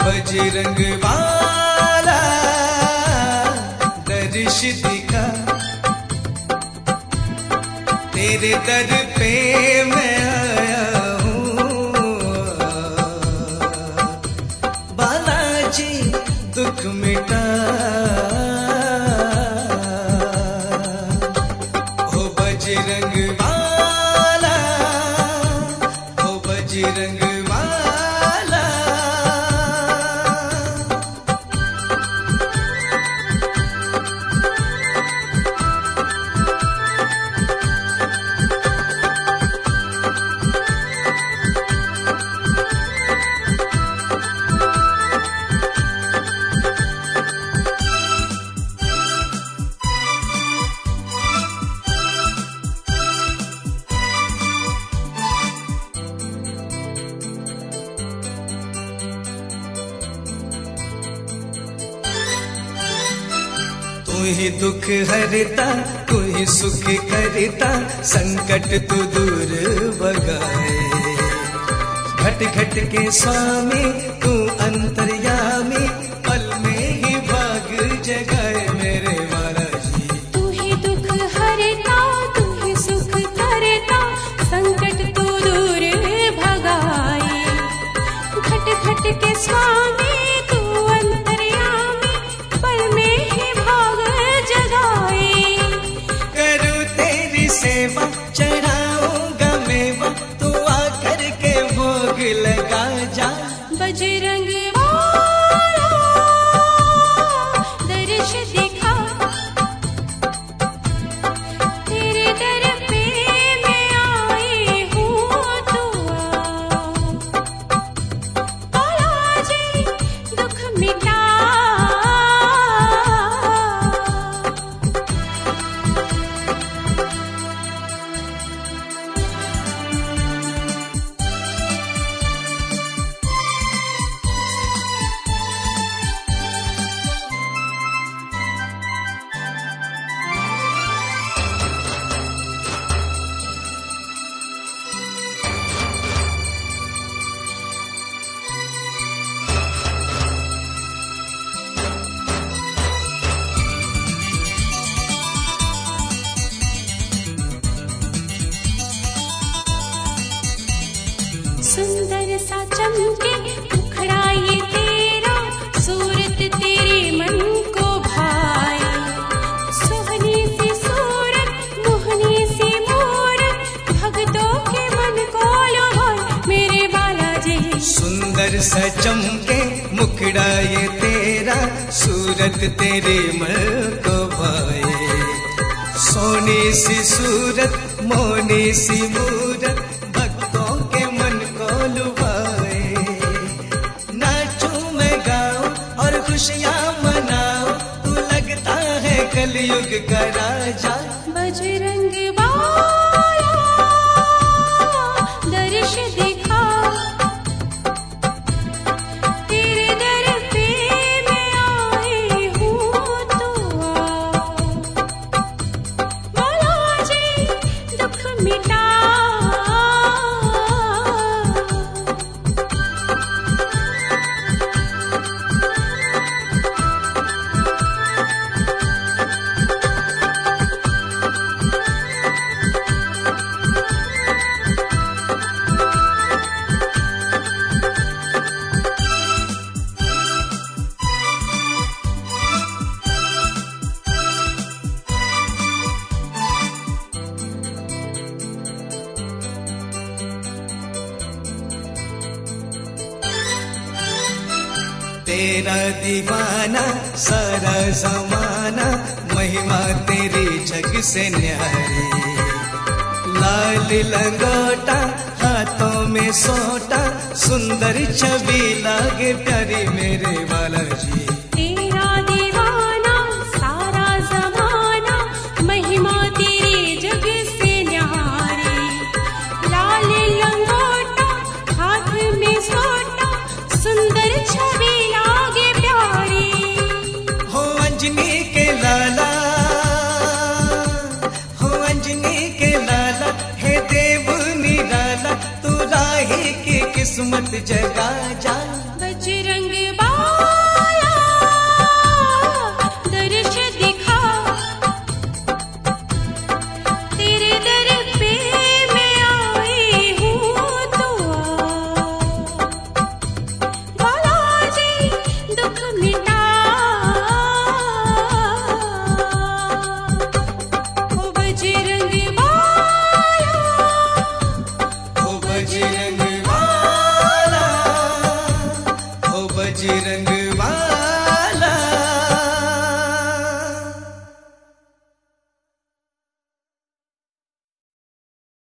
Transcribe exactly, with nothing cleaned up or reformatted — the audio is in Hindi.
बजरंग वाला दर्श दिखा, तेरे दर पे मैं आया हूँ बालाजी दुख मिटा। हो बजरंग वाला, हो बजरंग वाला। तू ही दुख हरता, तू ही सुख करता, संकट तू दूर भगाए। घट घट के स्वामी तू अंतर्यामी, पल में ही भाग जगाए मेरे बालाजी। तू ही दुख हरता, तू ही सुख करता, संकट तू दूर भगाए। घट घट के स्वामी तू अंतर्यामी, पल में ही भाग जगाए। करूँ तेरी सेवा, चढ़ाऊंगा मेवा, तू आकर के भोग लगा जा। बजरंग वाला दर्श दिखा, तेरे दर पे मैं आई हूँ तू आ। बालाजी दुख मिटा। सुंदर सा चमके मुखड़ा ये तेरा, सूरत तेरे मन को भाए। सोहनी सी सूरत, मोहनी सी मूरत, भक्तों के मन को लुभाए मेरे बालाजी। सुंदर सा चमके मुखड़ा ये तेरा, सूरत तेरे मन को भाए। सोनी सी सूरत, मोहनी सी मूरत, भक्तों के मन को लुभाए। नाचूं मैं गाऊं और खुशियां मनाऊं, तू लगता है कलयुग का राजा। बजरंग वाला दर्श दिखा, तेरे दर पे मैं आई हूँ तू आ। बालाजी दुख मिटा। तेरा दीवाना सारा जमाना, महिमा तेरी जग से न्यारी। लाल लंगोटा हाथों में सोटा, सुंदर छवि लागे प्यारी मेरे बालाजी। तेरा दीवाना सारा जमाना, महिमा तेरी जग से न्यारी। लाल लंगोटा हाथ में सोटा, सुंदर छवि लागे प्यारी। हो अंजनी के लाला, हो अंजनी के लाला, हे देव निराला, तू राही की किस्मत जगा जा। बजरंग बजरंग